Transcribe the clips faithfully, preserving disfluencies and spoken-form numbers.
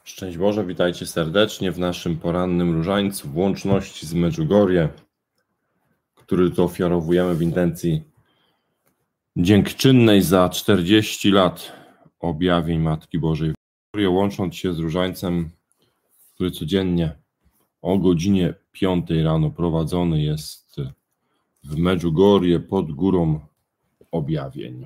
Szczęść Boże, witajcie serdecznie w naszym porannym różańcu w łączności z Medjugorje, który to ofiarowujemy w intencji dziękczynnej za czterdzieści lat objawień Matki Bożej. Łącząc się z różańcem, który codziennie o godzinie piątej rano prowadzony jest w Medjugorje pod górą objawień.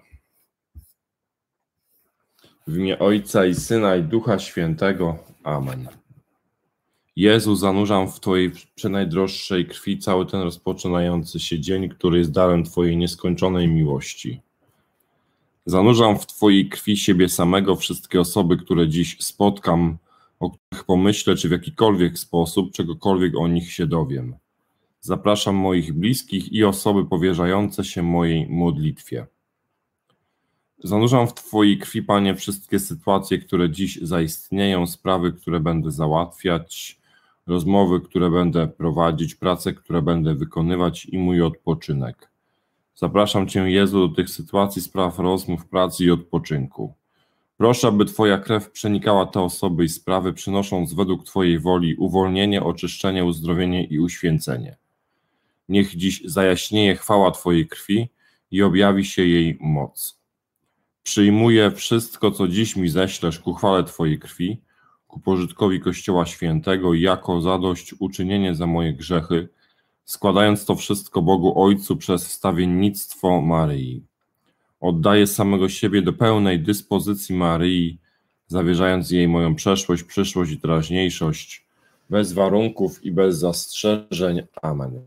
W imię Ojca i Syna i Ducha Świętego. Amen. Jezu, zanurzam w Twojej przenajdroższej krwi cały ten rozpoczynający się dzień, który jest darem Twojej nieskończonej miłości. Zanurzam w Twojej krwi siebie samego, wszystkie osoby, które dziś spotkam, o których pomyślę, czy w jakikolwiek sposób, czegokolwiek o nich się dowiem. Zapraszam moich bliskich i osoby powierzające się mojej modlitwie. Zanurzam w Twojej krwi, Panie, wszystkie sytuacje, które dziś zaistnieją, sprawy, które będę załatwiać, rozmowy, które będę prowadzić, prace, które będę wykonywać i mój odpoczynek. Zapraszam Cię, Jezu, do tych sytuacji, spraw, rozmów, pracy i odpoczynku. Proszę, aby Twoja krew przenikała te osoby i sprawy, przynosząc według Twojej woli uwolnienie, oczyszczenie, uzdrowienie i uświęcenie. Niech dziś zajaśnieje chwała Twojej krwi i objawi się jej moc. Przyjmuję wszystko, co dziś mi ześlesz ku chwale Twojej krwi, ku pożytkowi Kościoła Świętego i jako zadośćuczynienie za moje grzechy, składając to wszystko Bogu Ojcu przez wstawiennictwo Maryi. Oddaję samego siebie do pełnej dyspozycji Maryi, zawierzając jej moją przeszłość, przyszłość i teraźniejszość, bez warunków i bez zastrzeżeń. Amen.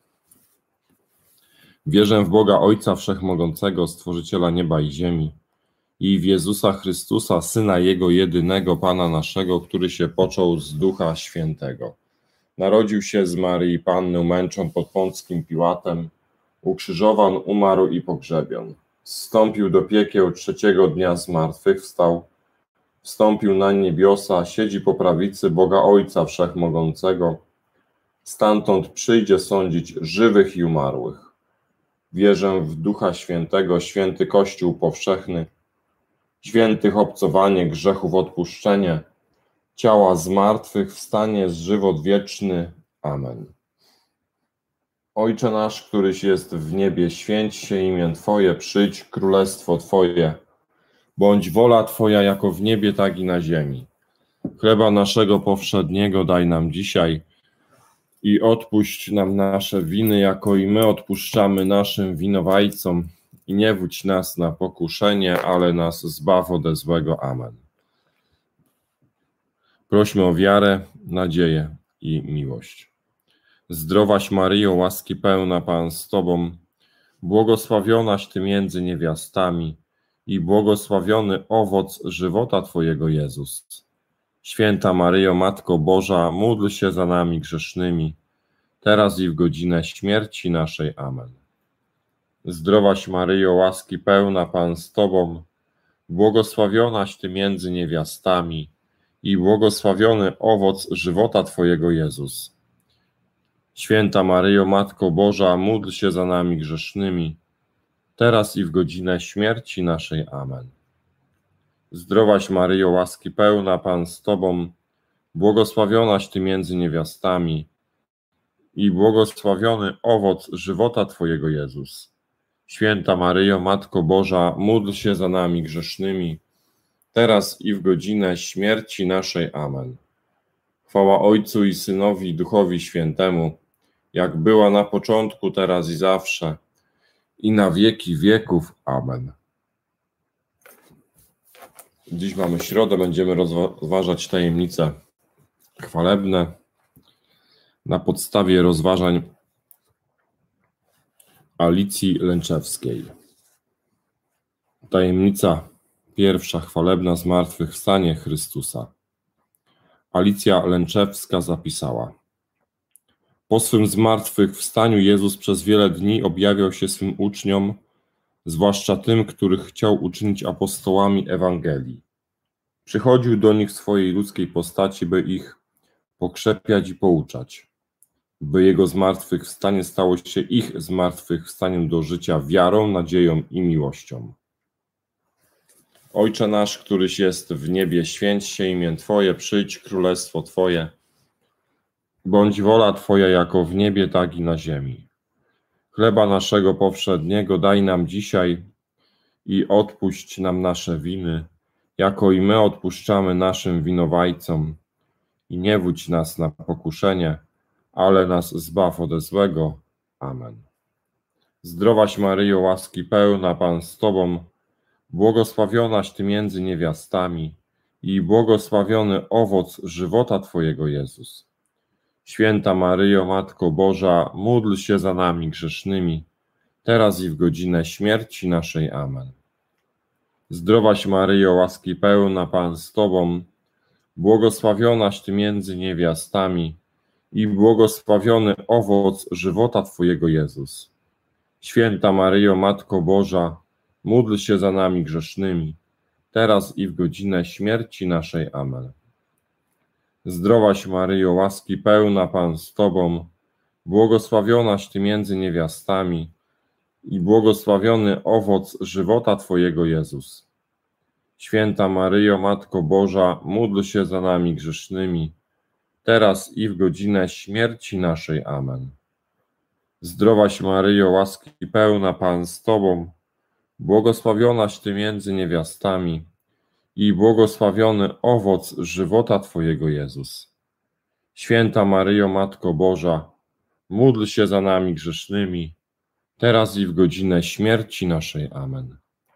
Wierzę w Boga Ojca Wszechmogącego, Stworzyciela nieba i ziemi, i w Jezusa Chrystusa, Syna Jego jedynego, Pana naszego, który się począł z Ducha Świętego. Narodził się z Maryi Panny, męczon pod Pąckim Piłatem, ukrzyżowan, umarł i pogrzebion. Zstąpił do piekieł, trzeciego dnia zmartwychwstał, wstąpił na niebiosa, siedzi po prawicy Boga Ojca Wszechmogącego, stamtąd przyjdzie sądzić żywych i umarłych. Wierzę w Ducha Świętego, święty Kościół powszechny, świętych obcowanie, grzechów odpuszczenie, ciała zmartwychwstanie, z żywot wieczny. Amen. Ojcze nasz, któryś jest w niebie, święć się imię Twoje, przyjdź królestwo Twoje, bądź wola Twoja jako w niebie, tak i na ziemi. Chleba naszego powszedniego daj nam dzisiaj i odpuść nam nasze winy, jako i my odpuszczamy naszym winowajcom. I nie wódź nas na pokuszenie, ale nas zbaw ode złego. Amen. Prośmy o wiarę, nadzieję i miłość. Zdrowaś Maryjo, łaski pełna, Pan z Tobą, błogosławionaś Ty między niewiastami i błogosławiony owoc żywota Twojego, Jezus. Święta Maryjo, Matko Boża, módl się za nami grzesznymi, teraz i w godzinę śmierci naszej. Amen. Zdrowaś Maryjo, łaski pełna, Pan z Tobą, błogosławionaś Ty między niewiastami i błogosławiony owoc żywota Twojego, Jezus. Święta Maryjo, Matko Boża, módl się za nami grzesznymi, teraz i w godzinę śmierci naszej. Amen. Zdrowaś Maryjo, łaski pełna, Pan z Tobą, błogosławionaś Ty między niewiastami i błogosławiony owoc żywota Twojego, Jezus. Święta Maryjo, Matko Boża, módl się za nami grzesznymi, teraz i w godzinę śmierci naszej. Amen. Chwała Ojcu i Synowi, i Duchowi Świętemu, jak była na początku, teraz i zawsze, i na wieki wieków. Amen. Dziś mamy środę, będziemy rozważać tajemnice chwalebne na podstawie rozważań Alicji Lęczewskiej. Tajemnica pierwsza chwalebna, zmartwychwstanie Chrystusa. Alicja Lęczewska zapisała: po swym zmartwychwstaniu Jezus przez wiele dni objawiał się swym uczniom, zwłaszcza tym, których chciał uczynić apostołami Ewangelii. Przychodził do nich w swojej ludzkiej postaci, by ich pokrzepiać i pouczać, by Jego zmartwychwstanie stało się ich zmartwychwstaniem do życia wiarą, nadzieją i miłością. Ojcze nasz, któryś jest w niebie, święć się imię Twoje, przyjdź królestwo Twoje. Bądź wola Twoja jako w niebie, tak i na ziemi. Chleba naszego powszedniego daj nam dzisiaj i odpuść nam nasze winy, jako i my odpuszczamy naszym winowajcom. I nie wódź nas na pokuszenie, ale nas zbaw ode złego. Amen. Zdrowaś Maryjo, łaski pełna, Pan z Tobą, błogosławionaś Ty między niewiastami i błogosławiony owoc żywota Twojego, Jezus. Święta Maryjo, Matko Boża, módl się za nami grzesznymi, teraz i w godzinę śmierci naszej. Amen. Zdrowaś Maryjo, łaski pełna, Pan z Tobą, błogosławionaś Ty między niewiastami i błogosławiony owoc żywota Twojego, Jezus. Święta Maryjo, Matko Boża, módl się za nami grzesznymi, teraz i w godzinę śmierci naszej. Amen. Zdrowaś Maryjo, łaski pełna, Pan z Tobą, błogosławionaś Ty między niewiastami i błogosławiony owoc żywota Twojego, Jezus. Święta Maryjo, Matko Boża, módl się za nami grzesznymi, teraz i w godzinę śmierci naszej. Amen. Zdrowaś Maryjo, łaski pełna, Pan z Tobą, błogosławionaś Ty między niewiastami i błogosławiony owoc żywota Twojego, Jezus. Święta Maryjo, Matko Boża, módl się za nami grzesznymi, teraz i w godzinę śmierci naszej. Amen.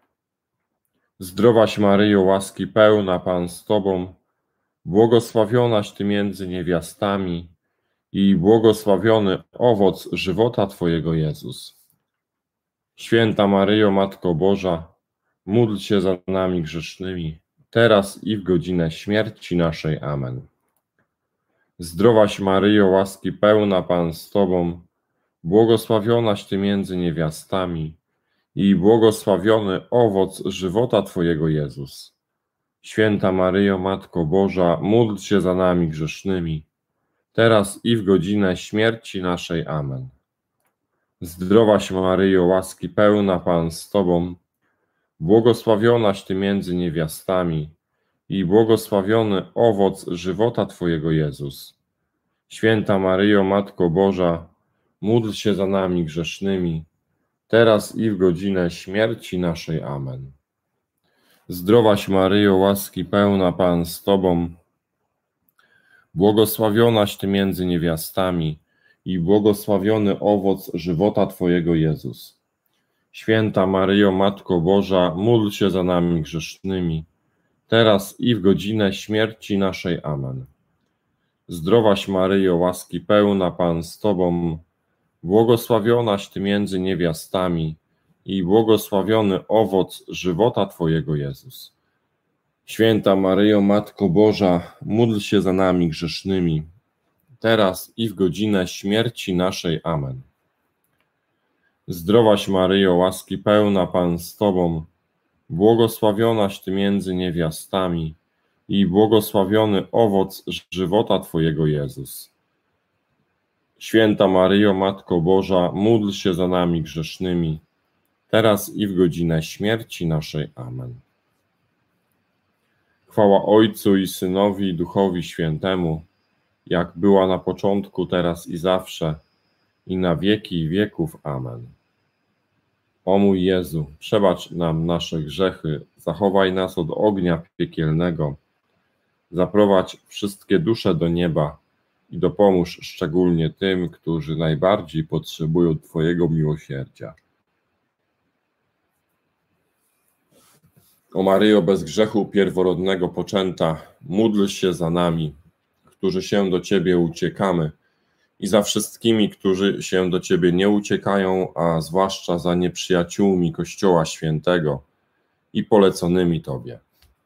Zdrowaś Maryjo, łaski pełna, Pan z Tobą, błogosławionaś Ty między niewiastami i błogosławiony owoc żywota Twojego, Jezus. Święta Maryjo, Matko Boża, módl się za nami grzesznymi, teraz i w godzinę śmierci naszej. Amen. Zdrowaś Maryjo, łaski pełna, Pan z Tobą, błogosławionaś Ty między niewiastami i błogosławiony owoc żywota Twojego, Jezus. Święta Maryjo, Matko Boża, módl się za nami grzesznymi, teraz i w godzinę śmierci naszej. Amen. Zdrowaś Maryjo, łaski pełna, Pan z Tobą, błogosławionaś Ty między niewiastami i błogosławiony owoc żywota Twojego, Jezus. Święta Maryjo, Matko Boża, módl się za nami grzesznymi, teraz i w godzinę śmierci naszej. Amen. Zdrowaś Maryjo, łaski pełna, Pan z Tobą, błogosławionaś Ty między niewiastami i błogosławiony owoc żywota Twojego, Jezus. Święta Maryjo, Matko Boża, módl się za nami grzesznymi, teraz i w godzinę śmierci naszej. Amen. Zdrowaś Maryjo, łaski pełna, Pan z Tobą, błogosławionaś Ty między niewiastami i błogosławiony owoc żywota Twojego, Jezus. Święta Maryjo, Matko Boża, módl się za nami grzesznymi, teraz i w godzinę śmierci naszej. Amen. Zdrowaś Maryjo, łaski pełna, Pan z Tobą, błogosławionaś Ty między niewiastami i błogosławiony owoc żywota Twojego, Jezus. Święta Maryjo, Matko Boża, módl się za nami grzesznymi, teraz i w godzinę śmierci naszej. Amen. Chwała Ojcu i Synowi i Duchowi Świętemu, jak była na początku, teraz i zawsze, i na wieki wieków. Amen. O mój Jezu, przebacz nam nasze grzechy, zachowaj nas od ognia piekielnego, zaprowadź wszystkie dusze do nieba i dopomóż szczególnie tym, którzy najbardziej potrzebują Twojego miłosierdzia. O Maryjo, bez grzechu pierworodnego poczęta, módl się za nami, którzy się do Ciebie uciekamy, i za wszystkimi, którzy się do Ciebie nie uciekają, a zwłaszcza za nieprzyjaciółmi Kościoła Świętego i poleconymi Tobie.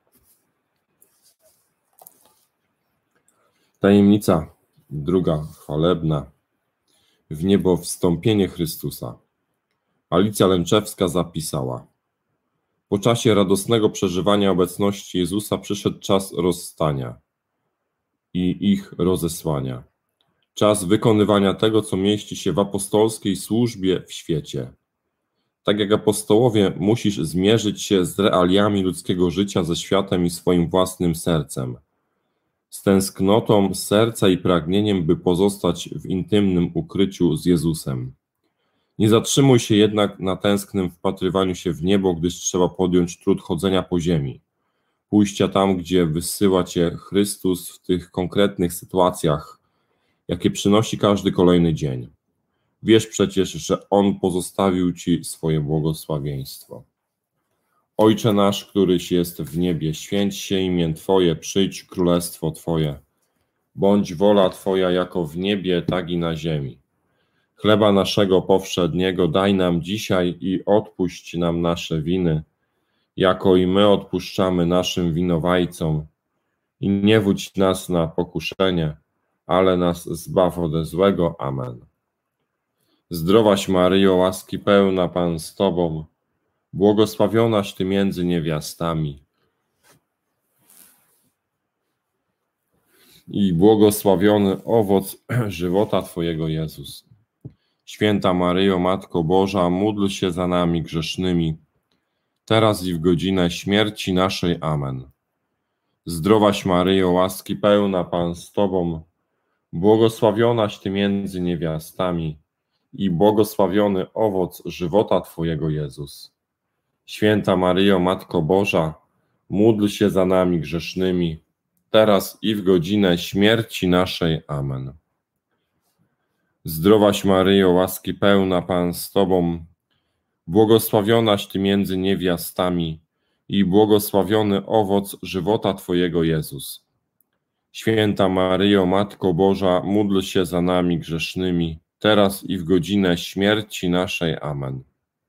Tajemnica druga chwalebna. W niebo wstąpienie Chrystusa. Alicja Lęczewska zapisała: po czasie radosnego przeżywania obecności Jezusa przyszedł czas rozstania i ich rozesłania. Czas wykonywania tego, co mieści się w apostolskiej służbie w świecie. Tak jak apostołowie, musisz zmierzyć się z realiami ludzkiego życia, ze światem i swoim własnym sercem. Z tęsknotą serca i pragnieniem, by pozostać w intymnym ukryciu z Jezusem. Nie zatrzymuj się jednak na tęsknym wpatrywaniu się w niebo, gdyż trzeba podjąć trud chodzenia po ziemi. Pójścia tam, gdzie wysyła cię Chrystus w tych konkretnych sytuacjach, jakie przynosi każdy kolejny dzień. Wiesz przecież, że On pozostawił ci swoje błogosławieństwo. Ojcze nasz, któryś jest w niebie, święć się imię Twoje, przyjdź królestwo Twoje. Bądź wola Twoja jako w niebie, tak i na ziemi. Chleba naszego powszedniego daj nam dzisiaj i odpuść nam nasze winy, jako i my odpuszczamy naszym winowajcom. I nie wódź nas na pokuszenie, ale nas zbaw ode złego. Amen. Zdrowaś Maryjo, łaski pełna, Pan z Tobą, błogosławionaś Ty między niewiastami i błogosławiony owoc żywota Twojego, Jezus. Święta Maryjo, Matko Boża, módl się za nami grzesznymi, teraz i w godzinę śmierci naszej. Amen. Zdrowaś Maryjo, łaski pełna, Pan z Tobą, błogosławionaś Ty między niewiastami i błogosławiony owoc żywota Twojego, Jezus. Święta Maryjo, Matko Boża, módl się za nami grzesznymi, teraz i w godzinę śmierci naszej. Amen. Zdrowaś Maryjo, łaski pełna, Pan z Tobą, błogosławionaś Ty między niewiastami i błogosławiony owoc żywota Twojego, Jezus. Święta Maryjo, Matko Boża, módl się za nami grzesznymi, teraz i w godzinę śmierci naszej. Amen.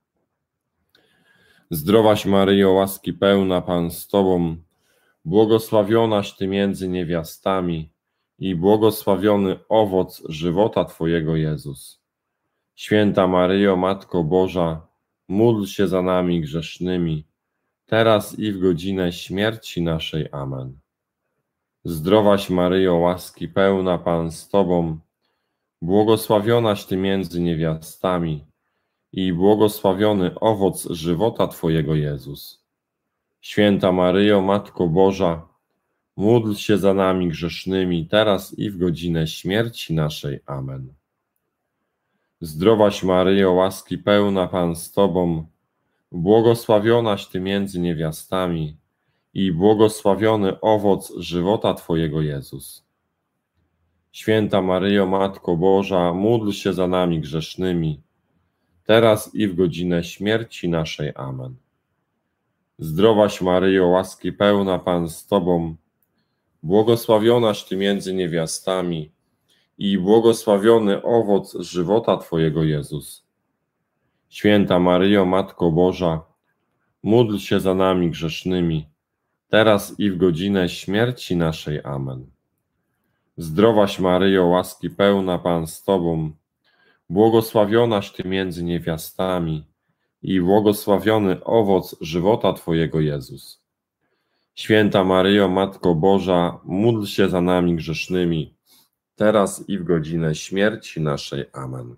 Zdrowaś Maryjo, łaski pełna, Pan z Tobą, błogosławionaś Ty między niewiastami i błogosławiony owoc żywota Twojego, Jezus. Święta Maryjo, Matko Boża, módl się za nami grzesznymi, teraz i w godzinę śmierci naszej. Amen. Zdrowaś Maryjo, łaski pełna, Pan z Tobą, błogosławionaś Ty między niewiastami i błogosławiony owoc żywota Twojego, Jezus. Święta Maryjo, Matko Boża, módl się za nami grzesznymi, teraz i w godzinę śmierci naszej. Amen. Zdrowaś Maryjo, łaski pełna, Pan z Tobą, błogosławionaś Ty między niewiastami i błogosławiony owoc żywota Twojego, Jezus. Święta Maryjo, Matko Boża, módl się za nami grzesznymi, teraz i w godzinę śmierci naszej. Amen. Zdrowaś Maryjo, łaski pełna, Pan z Tobą, błogosławionaś Ty między niewiastami i błogosławiony owoc żywota Twojego, Jezus. Święta Maryjo, Matko Boża, módl się za nami grzesznymi, teraz i w godzinę śmierci naszej. Amen. Zdrowaś Maryjo, łaski pełna, Pan z Tobą, błogosławionaś Ty między niewiastami i błogosławiony owoc żywota Twojego, Jezus. Święta Maryjo, Matko Boża, módl się za nami grzesznymi, teraz i w godzinę śmierci naszej. Amen.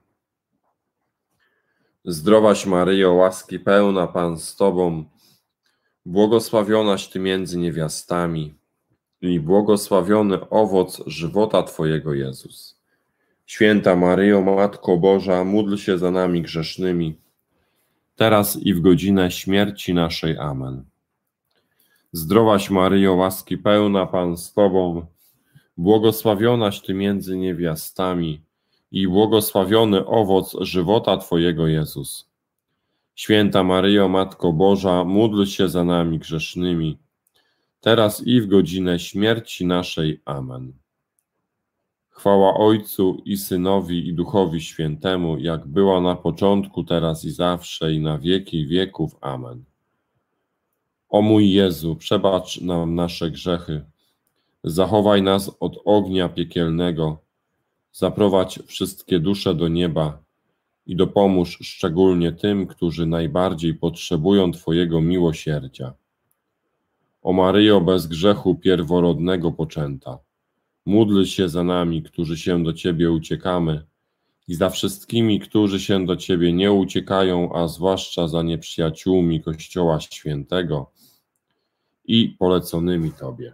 Zdrowaś Maryjo, łaski pełna, Pan z Tobą, błogosławionaś Ty między niewiastami i błogosławiony owoc żywota Twojego, Jezus. Święta Maryjo, Matko Boża, módl się za nami grzesznymi, teraz i w godzinę śmierci naszej. Amen. Zdrowaś Maryjo, łaski pełna, Pan z Tobą, błogosławionaś Ty między niewiastami i błogosławiony owoc żywota Twojego, Jezus. Święta Maryjo, Matko Boża, módl się za nami grzesznymi, teraz i w godzinę śmierci naszej. Amen. Chwała Ojcu i Synowi i Duchowi Świętemu, jak była na początku, teraz i zawsze, i na wieki wieków. Amen. O mój Jezu, przebacz nam nasze grzechy, zachowaj nas od ognia piekielnego, zaprowadź wszystkie dusze do nieba i dopomóż szczególnie tym, którzy najbardziej potrzebują Twojego miłosierdzia. O Maryjo, bez grzechu pierworodnego poczęta, módl się za nami, którzy się do Ciebie uciekamy i za wszystkimi, którzy się do Ciebie nie uciekają, a zwłaszcza za nieprzyjaciółmi Kościoła Świętego i poleconymi Tobie.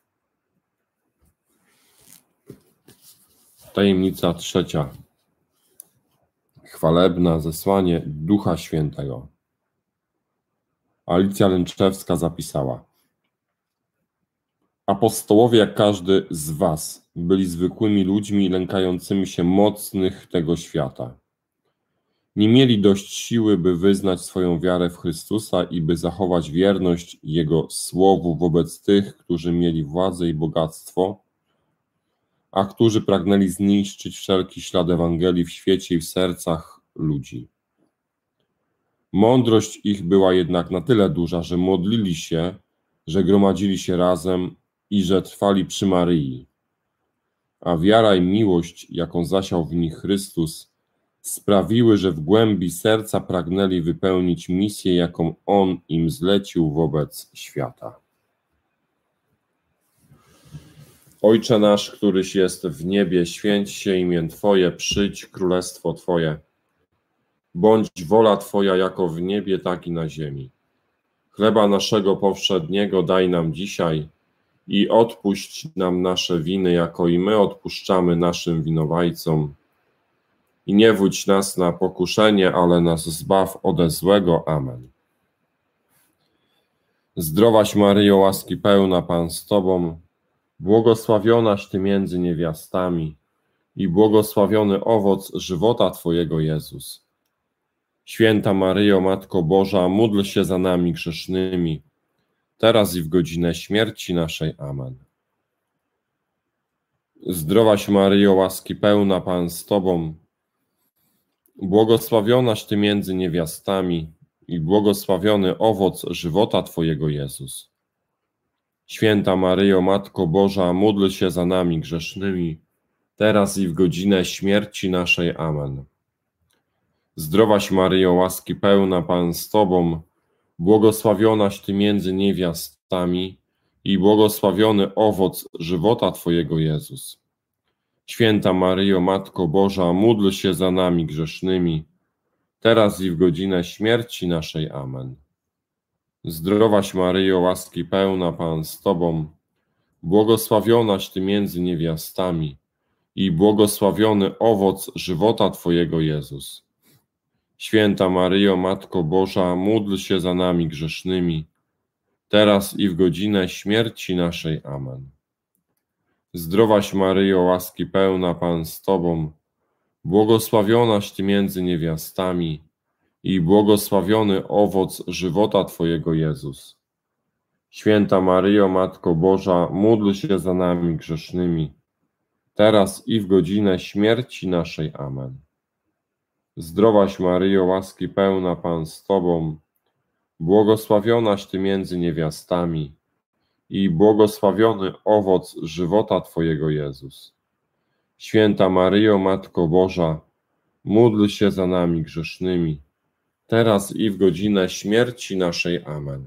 Tajemnica trzecia. Chwalebna, zesłanie Ducha Świętego. Alicja Lęczewska zapisała: apostołowie, jak każdy z was, byli zwykłymi ludźmi lękającymi się mocnych tego świata. Nie mieli dość siły, by wyznać swoją wiarę w Chrystusa i by zachować wierność Jego słowu wobec tych, którzy mieli władzę i bogactwo, a którzy pragnęli zniszczyć wszelki ślad Ewangelii w świecie i w sercach ludzi. Mądrość ich była jednak na tyle duża, że modlili się, że gromadzili się razem i że trwali przy Maryi. A wiara i miłość, jaką zasiał w nich Chrystus, sprawiły, że w głębi serca pragnęli wypełnić misję, jaką On im zlecił wobec świata. Ojcze nasz, któryś jest w niebie, święć się imię Twoje, przyjdź królestwo Twoje. Bądź wola Twoja jako w niebie, tak i na ziemi. Chleba naszego powszedniego daj nam dzisiaj i odpuść nam nasze winy, jako i my odpuszczamy naszym winowajcom. I nie wódź nas na pokuszenie, ale nas zbaw ode złego. Amen. Zdrowaś Maryjo, łaski pełna, Pan z Tobą, błogosławionaś Ty między niewiastami i błogosławiony owoc żywota Twojego, Jezus. Święta Maryjo, Matko Boża, módl się za nami grzesznymi, teraz i w godzinę śmierci naszej. Amen. Zdrowaś Maryjo, łaski pełna, Pan z Tobą, błogosławionaś Ty między niewiastami i błogosławiony owoc żywota Twojego, Jezus. Święta Maryjo, Matko Boża, módl się za nami grzesznymi, teraz i w godzinę śmierci naszej. Amen. Zdrowaś Maryjo, łaski pełna, Pan z Tobą, błogosławionaś Ty między niewiastami i błogosławiony owoc żywota Twojego, Jezus. Święta Maryjo, Matko Boża, módl się za nami grzesznymi, teraz i w godzinę śmierci naszej. Amen. Zdrowaś Maryjo, łaski pełna, Pan z Tobą, błogosławionaś Ty między niewiastami i błogosławiony owoc żywota Twojego, Jezus. Święta Maryjo, Matko Boża, módl się za nami grzesznymi, teraz i w godzinę śmierci naszej. Amen. Zdrowaś Maryjo, łaski pełna, Pan z Tobą, błogosławionaś Ty między niewiastami i błogosławiony owoc żywota Twojego, Jezus. Święta Maryjo, Matko Boża, módl się za nami grzesznymi, teraz i w godzinę śmierci naszej. Amen. Zdrowaś Maryjo, łaski pełna, Pan z Tobą, błogosławionaś Ty między niewiastami i błogosławiony owoc żywota Twojego, Jezus. Święta Maryjo, Matko Boża, módl się za nami grzesznymi, teraz i w godzinę śmierci naszej. Amen.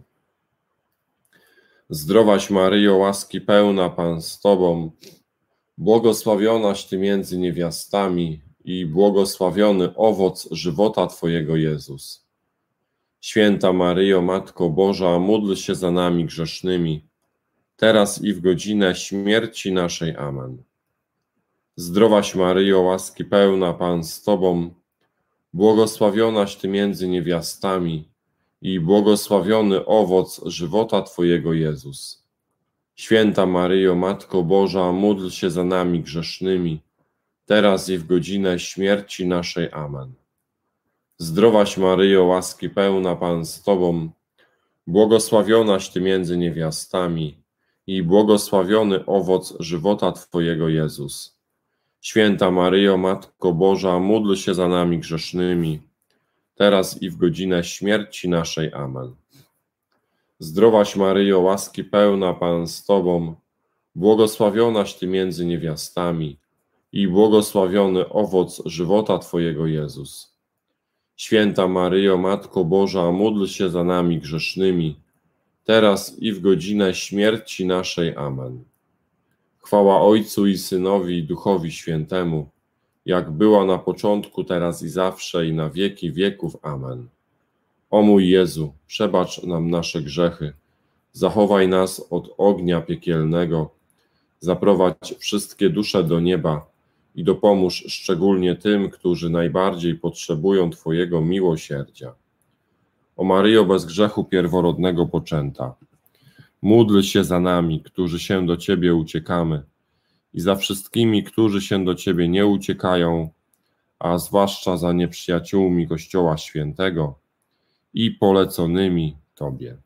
Zdrowaś Maryjo, łaski pełna, Pan z Tobą, błogosławionaś Ty między niewiastami i błogosławiony owoc żywota Twojego, Jezus. Święta Maryjo, Matko Boża, módl się za nami grzesznymi, teraz i w godzinę śmierci naszej. Amen. Zdrowaś Maryjo, łaski pełna, Pan z Tobą, błogosławionaś Ty między niewiastami i błogosławiony owoc żywota Twojego, Jezus. Święta Maryjo, Matko Boża, módl się za nami grzesznymi, teraz i w godzinę śmierci naszej. Amen. Zdrowaś Maryjo, łaski pełna, Pan z Tobą, błogosławionaś Ty między niewiastami i błogosławiony owoc żywota Twojego, Jezus. Święta Maryjo, Matko Boża, módl się za nami grzesznymi, teraz i w godzinę śmierci naszej. Amen. Zdrowaś Maryjo, łaski pełna, Pan z Tobą, błogosławionaś Ty między niewiastami i błogosławiony owoc żywota Twojego, Jezus. Święta Maryjo, Matko Boża, módl się za nami grzesznymi, teraz i w godzinę śmierci naszej. Amen. Chwała Ojcu i Synowi i Duchowi Świętemu, jak była na początku, teraz i zawsze, i na wieki wieków. Amen. O mój Jezu, przebacz nam nasze grzechy, zachowaj nas od ognia piekielnego, zaprowadź wszystkie dusze do nieba i dopomóż szczególnie tym, którzy najbardziej potrzebują Twojego miłosierdzia. O Maryjo bez grzechu pierworodnego poczęta, módl się za nami, którzy się do Ciebie uciekamy, i za wszystkimi, którzy się do Ciebie nie uciekają, a zwłaszcza za nieprzyjaciółmi Kościoła Świętego i poleconymi Tobie.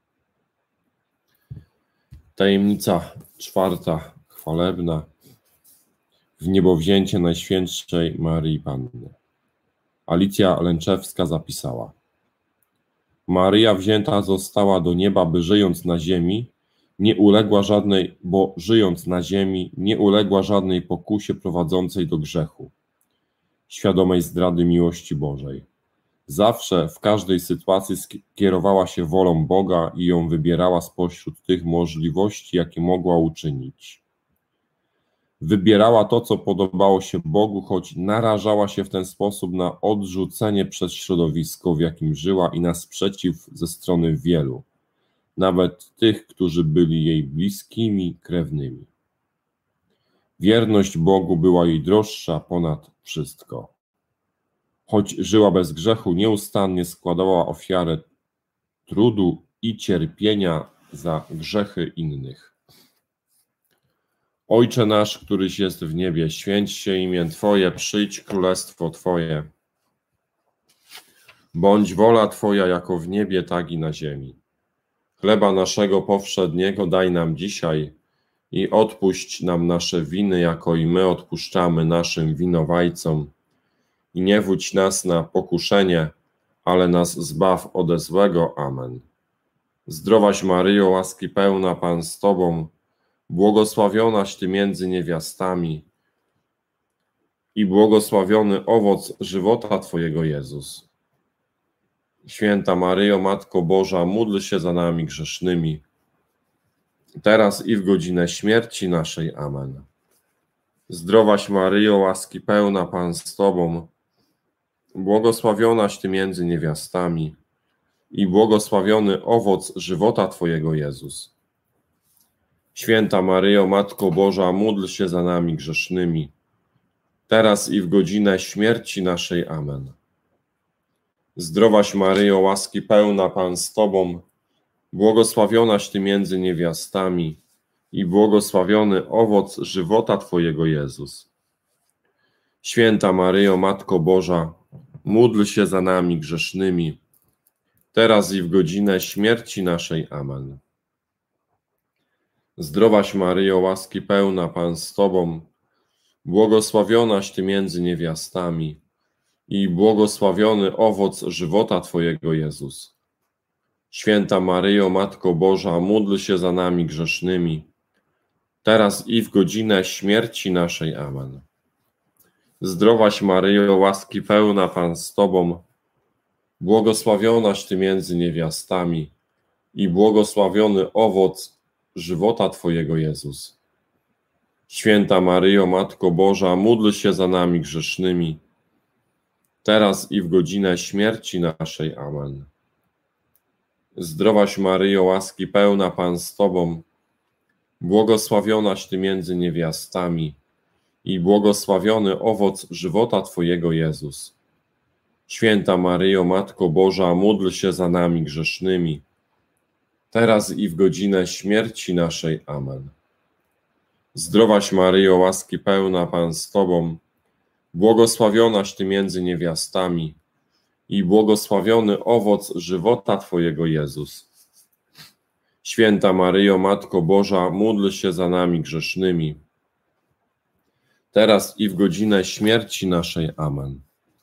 Tajemnica czwarta, chwalebna, wniebowzięcie Najświętszej Maryi Panny. Alicja Lęczewska zapisała: Maryja wzięta została do nieba, by żyjąc na ziemi, nie uległa żadnej, bo żyjąc na ziemi, nie uległa żadnej pokusie prowadzącej do grzechu, świadomej zdrady miłości Bożej. Zawsze, w każdej sytuacji kierowała się wolą Boga i ją wybierała spośród tych możliwości, jakie mogła uczynić. Wybierała to, co podobało się Bogu, choć narażała się w ten sposób na odrzucenie przez środowisko, w jakim żyła, i na sprzeciw ze strony wielu, nawet tych, którzy byli jej bliskimi, krewnymi. Wierność Bogu była jej droższa ponad wszystko. Choć żyła bez grzechu, nieustannie składała ofiarę trudu i cierpienia za grzechy innych. Ojcze nasz, któryś jest w niebie, święć się imię Twoje, przyjdź królestwo Twoje. Bądź wola Twoja jako w niebie, tak i na ziemi. Chleba naszego powszedniego daj nam dzisiaj i odpuść nam nasze winy, jako i my odpuszczamy naszym winowajcom. I nie wódź nas na pokuszenie, ale nas zbaw ode złego. Amen. Zdrowaś Maryjo, łaski pełna, Pan z Tobą, błogosławionaś Ty między niewiastami i błogosławiony owoc żywota Twojego, Jezus. Święta Maryjo, Matko Boża, módl się za nami grzesznymi, teraz i w godzinę śmierci naszej. Amen. Zdrowaś Maryjo, łaski pełna, Pan z Tobą, błogosławionaś Ty między niewiastami i błogosławiony owoc żywota Twojego, Jezus. Święta Maryjo, Matko Boża, módl się za nami grzesznymi, teraz i w godzinę śmierci naszej. Amen. Zdrowaś Maryjo, łaski pełna, Pan z Tobą, błogosławionaś Ty między niewiastami i błogosławiony owoc żywota Twojego, Jezus. Święta Maryjo, Matko Boża, módl się za nami grzesznymi, teraz i w godzinę śmierci naszej. Amen. Zdrowaś Maryjo, łaski pełna, Pan z Tobą, błogosławionaś Ty między niewiastami i błogosławiony owoc żywota Twojego, Jezus. Święta Maryjo, Matko Boża, módl się za nami grzesznymi, teraz i w godzinę śmierci naszej. Amen. Zdrowaś Maryjo, łaski pełna, Pan z Tobą, błogosławionaś Ty między niewiastami i błogosławiony owoc żywota Twojego, Jezus. Święta Maryjo, Matko Boża, módl się za nami grzesznymi, teraz i w godzinę śmierci naszej. Amen. Zdrowaś Maryjo, łaski pełna, Pan z Tobą, błogosławionaś Ty między niewiastami i błogosławiony owoc żywota Twojego, Jezus. Święta Maryjo, Matko Boża, módl się za nami grzesznymi, teraz i w godzinę śmierci naszej. Amen. Zdrowaś Maryjo, łaski pełna, Pan z Tobą, błogosławionaś Ty między niewiastami i błogosławiony owoc żywota Twojego, Jezus. Święta Maryjo, Matko Boża, módl się za nami grzesznymi, teraz i w godzinę śmierci naszej. Amen.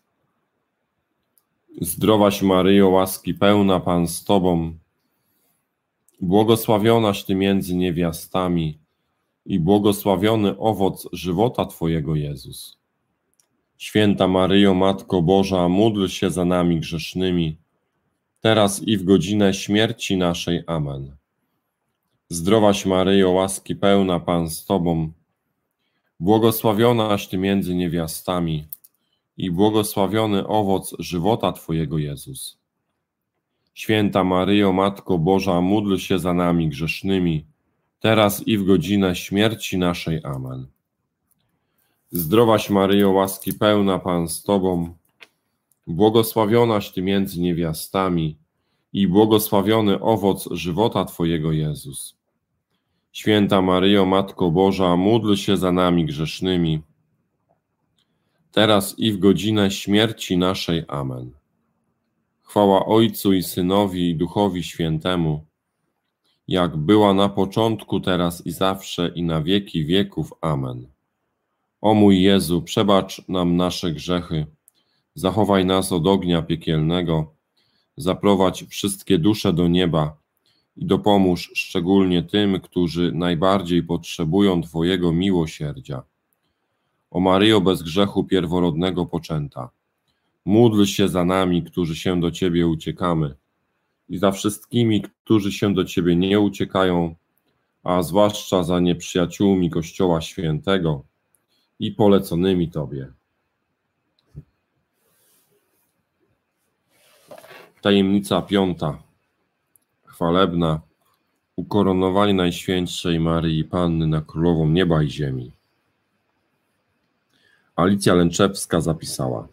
Zdrowaś Maryjo, łaski pełna, Pan z Tobą, błogosławionaś Ty między niewiastami i błogosławiony owoc żywota Twojego, Jezus. Święta Maryjo, Matko Boża, módl się za nami grzesznymi, teraz i w godzinę śmierci naszej. Amen. Zdrowaś Maryjo, łaski pełna, Pan z Tobą, Błogosławionaś Ty między niewiastami i błogosławiony owoc żywota Twojego, Jezus. Święta Maryjo, Matko Boża, módl się za nami grzesznymi, teraz i w godzinę śmierci naszej. Amen. Zdrowaś Maryjo, łaski pełna, Pan z Tobą, błogosławionaś Ty między niewiastami i błogosławiony owoc żywota Twojego, Jezus. Święta Maryjo, Matko Boża, módl się za nami grzesznymi, teraz i w godzinę śmierci naszej. Amen. Chwała Ojcu i Synowi i Duchowi Świętemu, jak była na początku, teraz i zawsze, i na wieki wieków. Amen. O mój Jezu, przebacz nam nasze grzechy, zachowaj nas od ognia piekielnego, zaprowadź wszystkie dusze do nieba i dopomóż szczególnie tym, którzy najbardziej potrzebują Twojego miłosierdzia. O Maryjo, bez grzechu pierworodnego poczęta, módl się za nami, którzy się do Ciebie uciekamy, i za wszystkimi, którzy się do Ciebie nie uciekają, a zwłaszcza za nieprzyjaciółmi Kościoła Świętego i poleconymi Tobie. Tajemnica piąta, chwalebna, ukoronowanie Najświętszej Maryi Panny na Królową Nieba i Ziemi. Alicja Lęczewska zapisała: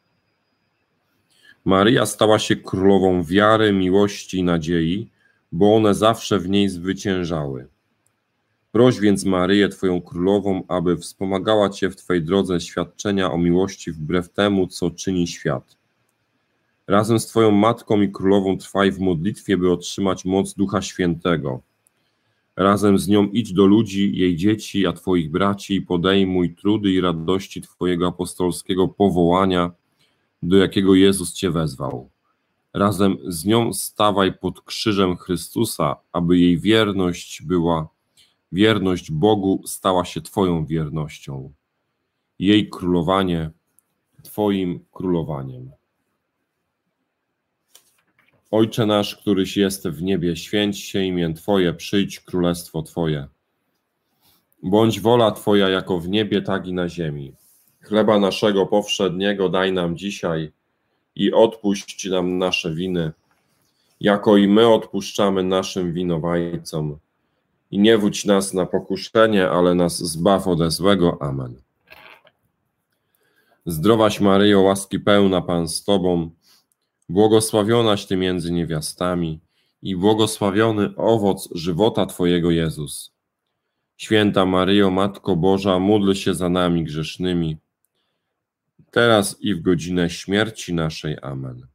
Maryja stała się królową wiary, miłości i nadziei, bo one zawsze w niej zwyciężały. Proś więc Maryję, Twoją królową, aby wspomagała Cię w Twojej drodze świadczenia o miłości wbrew temu, co czyni świat. Razem z Twoją matką i królową trwaj w modlitwie, by otrzymać moc Ducha Świętego. Razem z nią idź do ludzi, jej dzieci, a Twoich braci i podejmuj trudy i radości Twojego apostolskiego powołania, do jakiego Jezus Cię wezwał. Razem z nią stawaj pod krzyżem Chrystusa, aby jej wierność była, wierność Bogu stała się Twoją wiernością. Jej królowanie Twoim królowaniem. Ojcze nasz, któryś jest w niebie, święć się imię Twoje, przyjdź królestwo Twoje. Bądź wola Twoja jako w niebie, tak i na ziemi. Chleba naszego powszedniego daj nam dzisiaj i odpuść nam nasze winy, jako i my odpuszczamy naszym winowajcom. I nie wódź nas na pokuszenie, ale nas zbaw ode złego. Amen. Zdrowaś Maryjo, łaski pełna, Pan z Tobą, błogosławionaś Ty między niewiastami i błogosławiony owoc żywota Twojego, Jezus. Święta Maryjo, Matko Boża, módl się za nami grzesznymi, teraz i w godzinę śmierci naszej. Amen.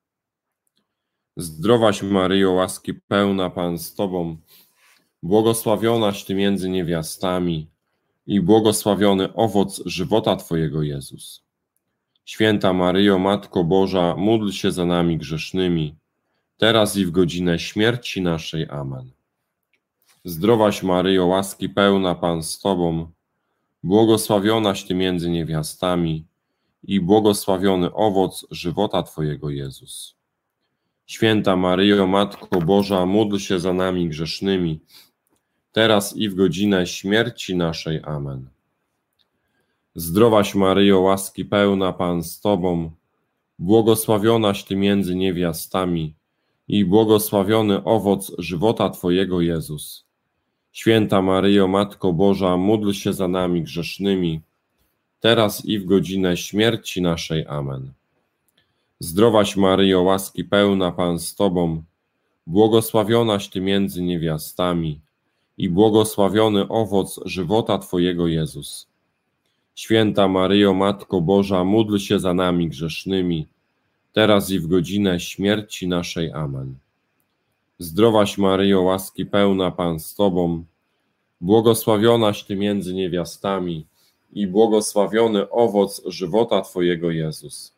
Zdrowaś Maryjo, łaski pełna, Pan z Tobą, błogosławionaś Ty między niewiastami i błogosławiony owoc żywota Twojego, Jezus. Święta Maryjo, Matko Boża, módl się za nami grzesznymi, teraz i w godzinę śmierci naszej. Amen. Zdrowaś Maryjo, łaski pełna, Pan z Tobą, błogosławionaś Ty między niewiastami i błogosławiony owoc żywota Twojego, Jezus. Święta Maryjo, Matko Boża, módl się za nami grzesznymi, teraz i w godzinę śmierci naszej. Amen. Zdrowaś Maryjo, łaski pełna, Pan z Tobą, błogosławionaś Ty między niewiastami i błogosławiony owoc żywota Twojego, Jezus. Święta Maryjo, Matko Boża, módl się za nami grzesznymi, teraz i w godzinę śmierci naszej. Amen. Zdrowaś Maryjo, łaski pełna, Pan z Tobą, błogosławionaś Ty między niewiastami i błogosławiony owoc żywota Twojego, Jezus. Święta Maryjo, Matko Boża, módl się za nami grzesznymi, teraz i w godzinę śmierci naszej. Amen. Zdrowaś Maryjo, łaski pełna, Pan z Tobą, błogosławionaś Ty między niewiastami i błogosławiony owoc żywota Twojego, Jezus.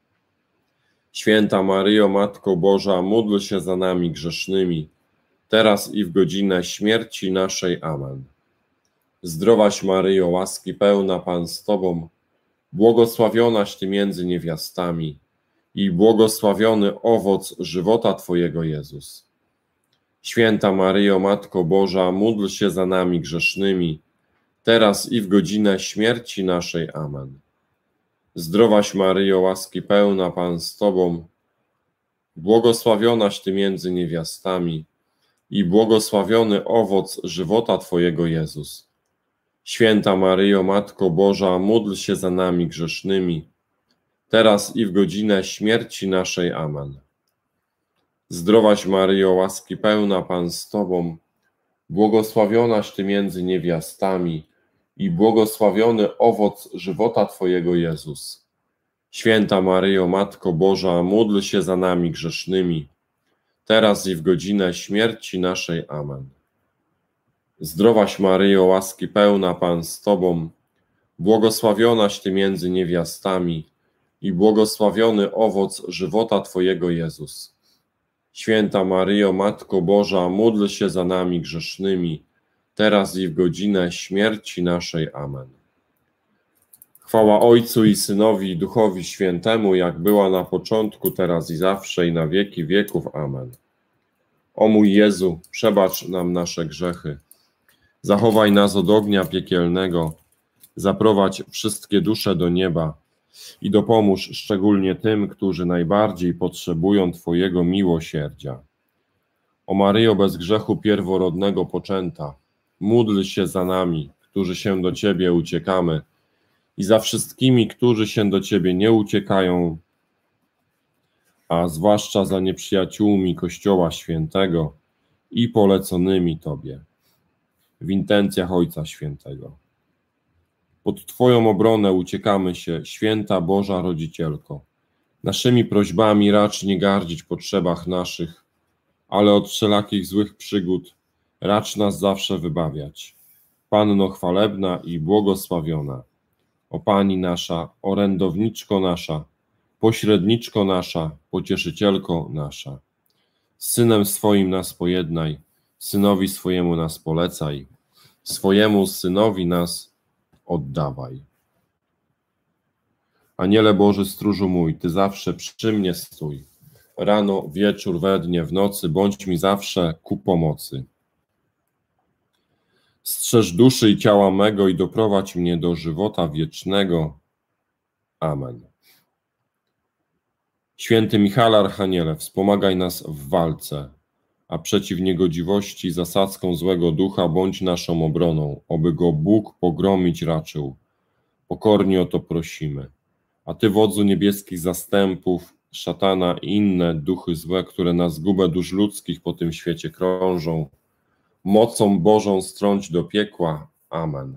Święta Maryjo, Matko Boża, módl się za nami grzesznymi, teraz i w godzinę śmierci naszej. Amen. Zdrowaś Maryjo, łaski pełna, Pan z Tobą, błogosławionaś Ty między niewiastami i błogosławiony owoc żywota Twojego, Jezus. Święta Maryjo, Matko Boża, módl się za nami grzesznymi, teraz i w godzinę śmierci naszej. Amen. Zdrowaś Maryjo, łaski pełna, Pan z Tobą, błogosławionaś Ty między niewiastami i błogosławiony owoc żywota Twojego, Jezus. Święta Maryjo, Matko Boża, módl się za nami grzesznymi, teraz i w godzinę śmierci naszej. Amen. Zdrowaś Maryjo, łaski pełna, Pan z Tobą, błogosławionaś Ty między niewiastami i błogosławiony owoc żywota Twojego, Jezus. Święta Maryjo, Matko Boża, módl się za nami grzesznymi, teraz i w godzinę śmierci naszej. Amen. Zdrowaś Maryjo, łaski pełna, Pan z Tobą, błogosławionaś Ty między niewiastami i błogosławiony owoc żywota Twojego, Jezus. Święta Maryjo, Matko Boża, módl się za nami grzesznymi, teraz i w godzinę śmierci naszej. Amen. Chwała Ojcu i Synowi i Duchowi Świętemu, jak była na początku, teraz i zawsze, i na wieki wieków. Amen. O mój Jezu, przebacz nam nasze grzechy, zachowaj nas od ognia piekielnego, zaprowadź wszystkie dusze do nieba i dopomóż szczególnie tym, którzy najbardziej potrzebują Twojego miłosierdzia. O Maryjo, bez grzechu pierworodnego poczęta, módl się za nami, którzy się do Ciebie uciekamy, i za wszystkimi, którzy się do Ciebie nie uciekają, a zwłaszcza za nieprzyjaciółmi Kościoła Świętego i poleconymi Tobie. W intencjach Ojca Świętego. Pod Twoją obronę uciekamy się, Święta Boża Rodzicielko. Naszymi prośbami racz nie gardzić potrzebach naszych, ale od wszelakich złych przygód racz nas zawsze wybawiać. Panno chwalebna i błogosławiona, o Pani nasza, orędowniczko nasza, pośredniczko nasza, pocieszycielko nasza. Z Synem swoim nas pojednaj, Synowi swojemu nas polecaj, swojemu Synowi nas oddawaj. Aniele Boży, stróżu mój, Ty zawsze przy mnie stój. Rano, wieczór, we dnie, w nocy, bądź mi zawsze ku pomocy. Strzeż duszy i ciała mego i doprowadź mnie do żywota wiecznego. Amen. Święty Michale Archaniele, wspomagaj nas w walce, a przeciw niegodziwości zasadzką złego ducha bądź naszą obroną, oby go Bóg pogromić raczył. Pokornie o to prosimy. A Ty, wodzu niebieskich zastępów, szatana i inne duchy złe, które na zgubę dusz ludzkich po tym świecie krążą, mocą Bożą strąć do piekła. Amen.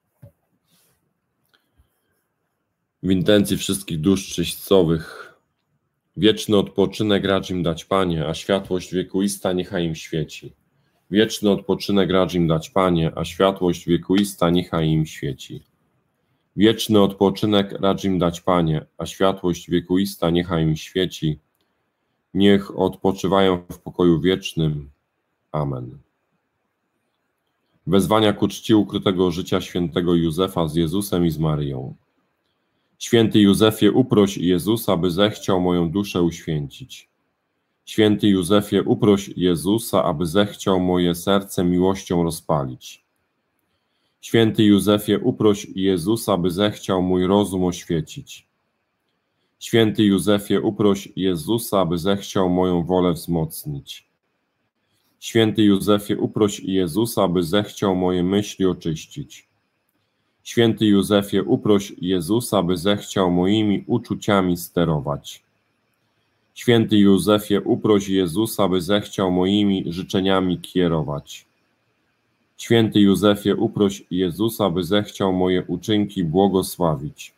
W intencji wszystkich dusz czyśćcowych, wieczny odpoczynek racz im dać, Panie, a światłość wiekuista niechaj im świeci. Wieczny odpoczynek racz im dać, Panie, a światłość wiekuista niechaj im świeci. Wieczny odpoczynek racz im dać, Panie, a światłość wiekuista niechaj im świeci. Niech odpoczywają w pokoju wiecznym. Amen. Wezwania ku czci ukrytego życia świętego Józefa z Jezusem i z Maryją. Święty Józefie, uproś Jezusa, by zechciał moją duszę uświęcić. Święty Józefie, uproś Jezusa, aby zechciał moje serce miłością rozpalić. Święty Józefie, uproś Jezusa, by zechciał mój rozum oświecić. Święty Józefie, uproś Jezusa, by zechciał moją wolę wzmocnić. Święty Józefie, uproś Jezusa, by zechciał moje myśli oczyścić. Święty Józefie, uproś Jezusa, by zechciał moimi uczuciami sterować. Święty Józefie, uproś Jezusa, by zechciał moimi życzeniami kierować. Święty Józefie, uproś Jezusa, by zechciał moje uczynki błogosławić.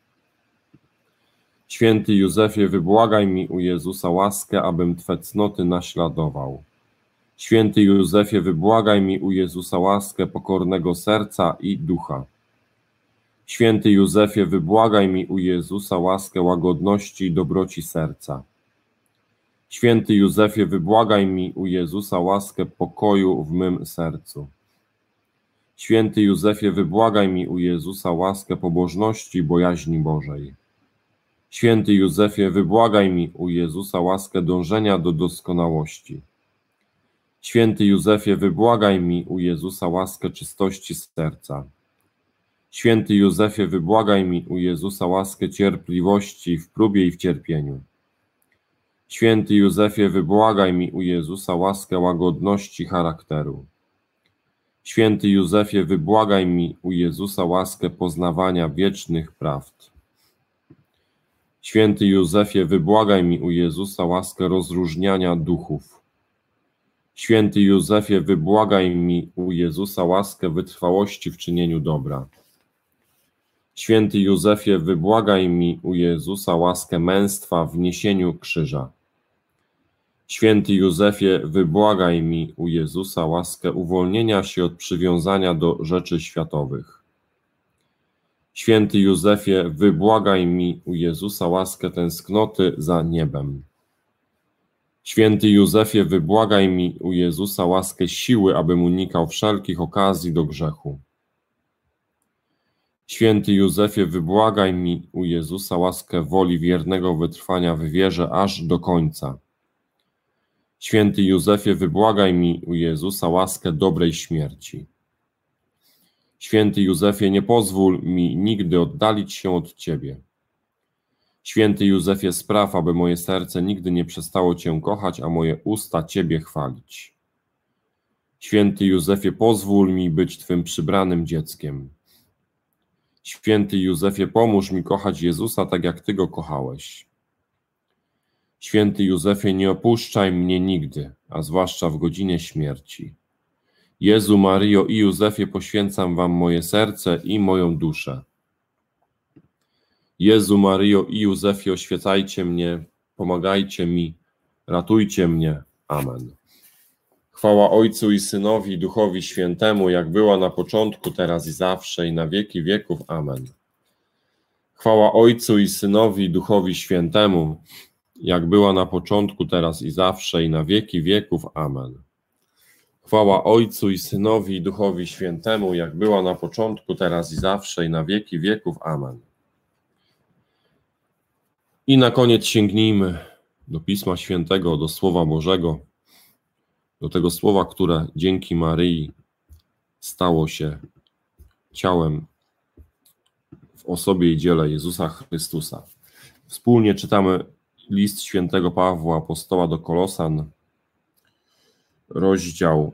Święty Józefie, wybłagaj mi u Jezusa łaskę, abym Twe cnoty naśladował. Święty Józefie, wybłagaj mi u Jezusa łaskę pokornego serca i ducha. Święty Józefie, wybłagaj mi u Jezusa łaskę łagodności i dobroci serca. Święty Józefie, wybłagaj mi u Jezusa łaskę pokoju w mym sercu. Święty Józefie, wybłagaj mi u Jezusa łaskę pobożności i bojaźni Bożej. Święty Józefie, wybłagaj mi u Jezusa łaskę dążenia do doskonałości. Święty Józefie, wybłagaj mi u Jezusa łaskę czystości serca. Święty Józefie, wybłagaj mi u Jezusa łaskę cierpliwości w próbie i w cierpieniu. Święty Józefie, wybłagaj mi u Jezusa łaskę łagodności charakteru. Święty Józefie, wybłagaj mi u Jezusa łaskę poznawania wiecznych prawd. Święty Józefie, wybłagaj mi u Jezusa łaskę rozróżniania duchów. Święty Józefie, wybłagaj mi u Jezusa łaskę wytrwałości w czynieniu dobra. Święty Józefie, wybłagaj mi u Jezusa łaskę męstwa w niesieniu krzyża. Święty Józefie, wybłagaj mi u Jezusa łaskę uwolnienia się od przywiązania do rzeczy światowych. Święty Józefie, wybłagaj mi u Jezusa łaskę tęsknoty za niebem. Święty Józefie, wybłagaj mi u Jezusa łaskę siły, abym unikał wszelkich okazji do grzechu. Święty Józefie, wybłagaj mi u Jezusa łaskę woli wiernego wytrwania w wierze aż do końca. Święty Józefie, wybłagaj mi u Jezusa łaskę dobrej śmierci. Święty Józefie, nie pozwól mi nigdy oddalić się od Ciebie. Święty Józefie, spraw, aby moje serce nigdy nie przestało Cię kochać, a moje usta Ciebie chwalić. Święty Józefie, pozwól mi być Twym przybranym dzieckiem. Święty Józefie, pomóż mi kochać Jezusa tak, jak Ty Go kochałeś. Święty Józefie, nie opuszczaj mnie nigdy, a zwłaszcza w godzinie śmierci. Jezu, Maryjo i Józefie, poświęcam Wam moje serce i moją duszę. Jezu, Maryjo i Józefie, oświecajcie mnie, pomagajcie mi, ratujcie mnie. Amen. Chwała Ojcu i Synowi i Duchowi Świętemu, jak była na początku, teraz i zawsze, i na wieki wieków. Amen. Chwała Ojcu i Synowi i Duchowi Świętemu, jak była na początku, teraz i zawsze, i na wieki wieków. Amen. Chwała Ojcu i Synowi i Duchowi Świętemu, jak była na początku, teraz i zawsze, i na wieki wieków. Amen. I na koniec sięgnijmy do Pisma Świętego, do Słowa Bożego, do tego Słowa, które dzięki Maryi stało się ciałem w osobie i dziele Jezusa Chrystusa. Wspólnie czytamy list świętego Pawła Apostoła do Kolosan, rozdział,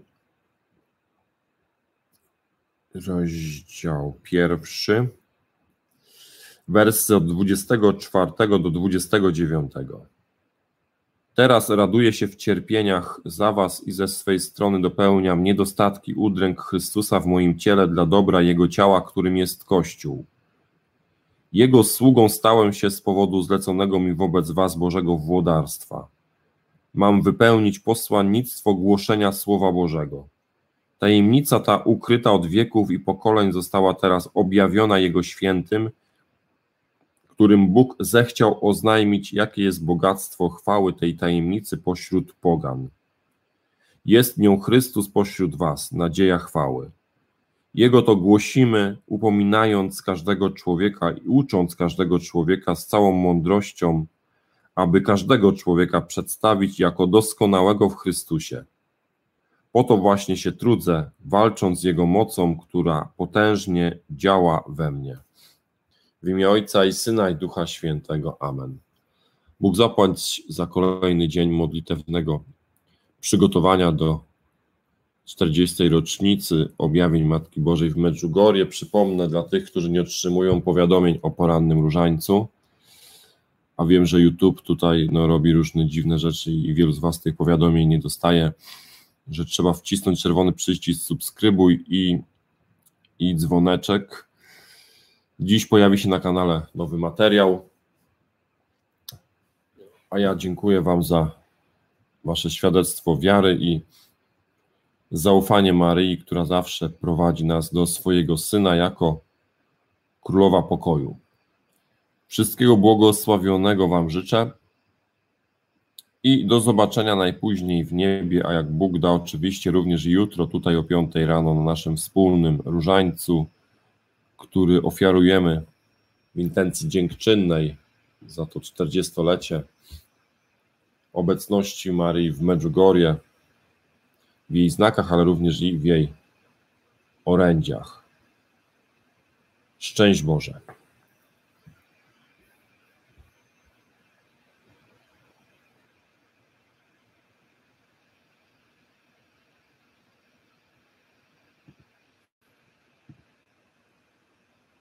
rozdział pierwszy, wersy od dwudziestego czwartego do dwudziestego dziewiątego. Teraz raduję się w cierpieniach za was i ze swej strony dopełniam niedostatki udręk Chrystusa w moim ciele dla dobra Jego ciała, którym jest Kościół. Jego sługą stałem się z powodu zleconego mi wobec was Bożego włodarstwa. Mam wypełnić posłannictwo głoszenia Słowa Bożego. Tajemnica ta ukryta od wieków i pokoleń została teraz objawiona Jego świętym, którym Bóg zechciał oznajmić, jakie jest bogactwo chwały tej tajemnicy pośród pogan. Jest nią Chrystus pośród was, nadzieja chwały. Jego to głosimy, upominając każdego człowieka i ucząc każdego człowieka z całą mądrością, aby każdego człowieka przedstawić jako doskonałego w Chrystusie. Po to właśnie się trudzę, walcząc z Jego mocą, która potężnie działa we mnie. W imię Ojca i Syna i Ducha Świętego. Amen. Bóg zapłać za kolejny dzień modlitewnego przygotowania do czterdziestej rocznicy objawień Matki Bożej w Medjugorje. Przypomnę dla tych, którzy nie otrzymują powiadomień o porannym różańcu, a wiem, że YouTube tutaj no, robi różne dziwne rzeczy i wielu z was tych powiadomień nie dostaje, że trzeba wcisnąć czerwony przycisk subskrybuj i, i dzwoneczek. Dziś pojawi się na kanale nowy materiał, a ja dziękuję wam za wasze świadectwo wiary i zaufanie Maryi, która zawsze prowadzi nas do swojego Syna jako Królowa Pokoju. Wszystkiego błogosławionego wam życzę i do zobaczenia najpóźniej w niebie, a jak Bóg da, oczywiście również jutro tutaj o piątej rano na naszym wspólnym różańcu, który ofiarujemy w intencji dziękczynnej za to czterdziestolecie obecności Maryi w Medjugorje, w jej znakach, ale również i w jej orędziach. Szczęść Boże.